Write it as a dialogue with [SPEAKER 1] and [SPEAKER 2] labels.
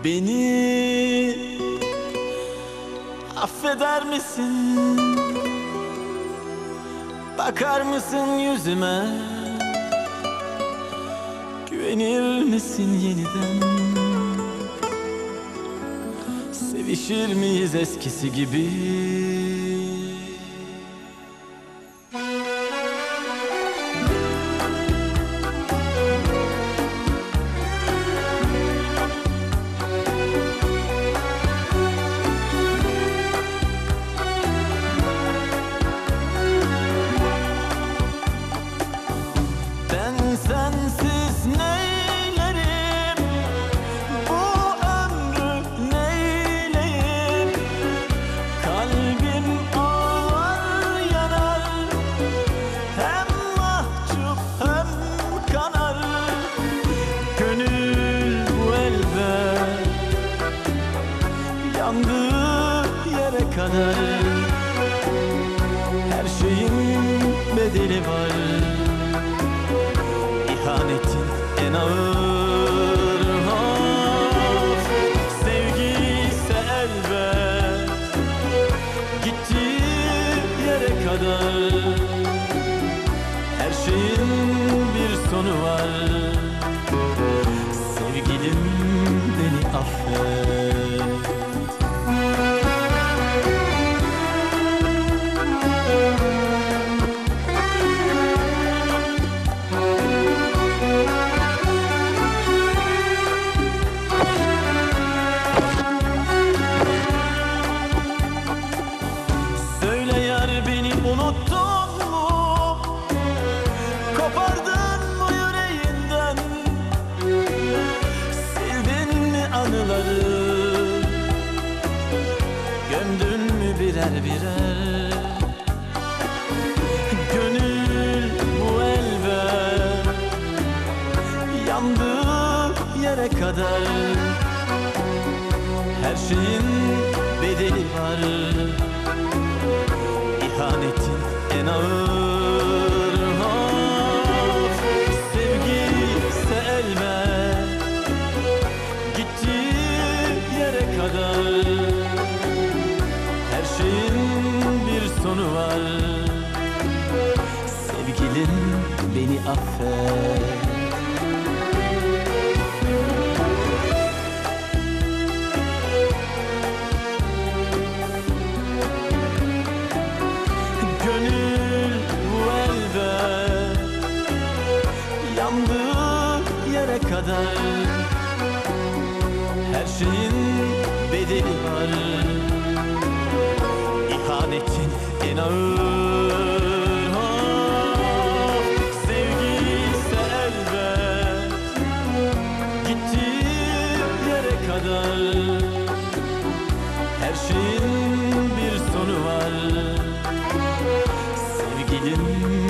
[SPEAKER 1] Beni affeder misin? Bakar mısın yüzüme? Güvenir misin yeniden? Sevişir miyiz eskisi gibi? Sensiz neylerim, bu ömrü neyleyim? Kalbim ağlar yanar, hem mahcup hem kanar. Gönül bu elde yandığı yere kadar. Her şeyin bedeli var, İhanetin en ağır of. Sevgi ise elbet gittiği yere kadar. Her şeyin bir sonu var. Sevgilim beni affet. Unuttun mu? Kopardın mı yüreğinden? Sildin mi anıları? Gömdün mü birer birer? Gönül bu elbet yandığı yere kadar. Her şeyin bedeli var, İhanetin en ağır of. Sevgi ise elbet gittiği yere kadar. Her şeyin bir sonu var. Sevgilim beni affet. Gönül bu elbet yandığı yere kadar. Her şeyin bedeli var, İhanetin en ağır of. Sevgi ise elbet gittiği yere kadar. Her şeyin bir sonu var. Sevgilim